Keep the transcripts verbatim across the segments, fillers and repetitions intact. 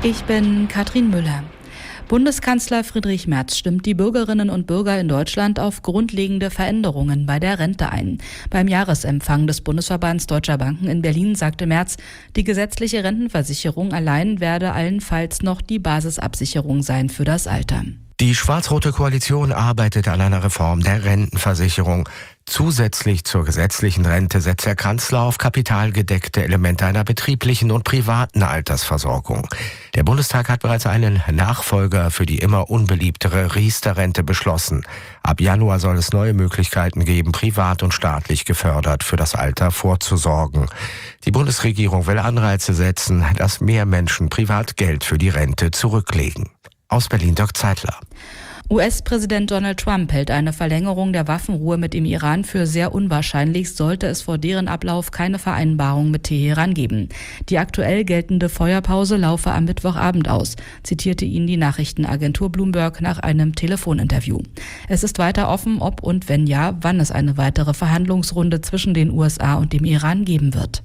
Ich bin Katrin Müller. Bundeskanzler Friedrich Merz stimmt die Bürgerinnen und Bürger in Deutschland auf grundlegende Veränderungen bei der Rente ein. Beim Jahresempfang des Bundesverbands Deutscher Banken in Berlin sagte Merz, die gesetzliche Rentenversicherung allein werde allenfalls noch die Basisabsicherung sein für das Alter. Die schwarz-rote Koalition arbeitet an einer Reform der Rentenversicherung. Zusätzlich zur gesetzlichen Rente setzt der Kanzler auf kapitalgedeckte Elemente einer betrieblichen und privaten Altersversorgung. Der Bundestag hat bereits einen Nachfolger für die immer unbeliebtere Riester-Rente beschlossen. Ab Januar soll es neue Möglichkeiten geben, privat und staatlich gefördert für das Alter vorzusorgen. Die Bundesregierung will Anreize setzen, dass mehr Menschen privat Geld für die Rente zurücklegen. Aus Berlin Dirk Zeitler. U S-Präsident Donald Trump hält eine Verlängerung der Waffenruhe mit dem Iran für sehr unwahrscheinlich, sollte es vor deren Ablauf keine Vereinbarung mit Teheran geben. Die aktuell geltende Feuerpause laufe am Mittwochabend aus, zitierte ihn die Nachrichtenagentur Bloomberg nach einem Telefoninterview. Es ist weiter offen, ob und wenn ja, wann es eine weitere Verhandlungsrunde zwischen den U S A und dem Iran geben wird.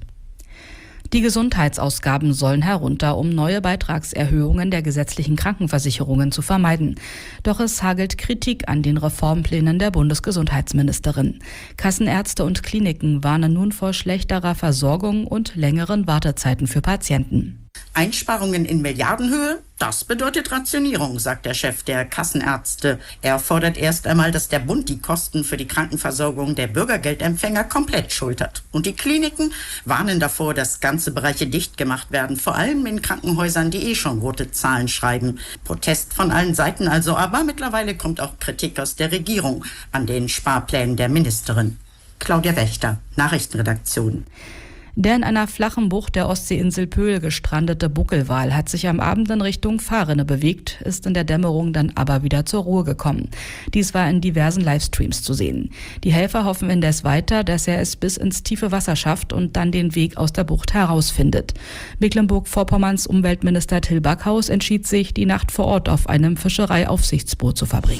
Die Gesundheitsausgaben sollen herunter, um neue Beitragserhöhungen der gesetzlichen Krankenversicherungen zu vermeiden. Doch es hagelt Kritik an den Reformplänen der Bundesgesundheitsministerin. Kassenärzte und Kliniken warnen nun vor schlechterer Versorgung und längeren Wartezeiten für Patienten. Einsparungen in Milliardenhöhe? Das bedeutet Rationierung, sagt der Chef der Kassenärzte. Er fordert erst einmal, dass der Bund die Kosten für die Krankenversorgung der Bürgergeldempfänger komplett schultert. Und die Kliniken warnen davor, dass ganze Bereiche dicht gemacht werden, vor allem in Krankenhäusern, die eh schon rote Zahlen schreiben. Protest von allen Seiten also, aber mittlerweile kommt auch Kritik aus der Regierung an den Sparplänen der Ministerin. Claudia Wächter, Nachrichtenredaktion. Der in einer flachen Bucht der Ostseeinsel Pöhl gestrandete Buckelwal hat sich am Abend in Richtung Fahrrinne bewegt, ist in der Dämmerung dann aber wieder zur Ruhe gekommen. Dies war in diversen Livestreams zu sehen. Die Helfer hoffen indes weiter, dass er es bis ins tiefe Wasser schafft und dann den Weg aus der Bucht herausfindet. Mecklenburg-Vorpommerns Umweltminister Till Backhaus entschied sich, die Nacht vor Ort auf einem Fischereiaufsichtsboot zu verbringen.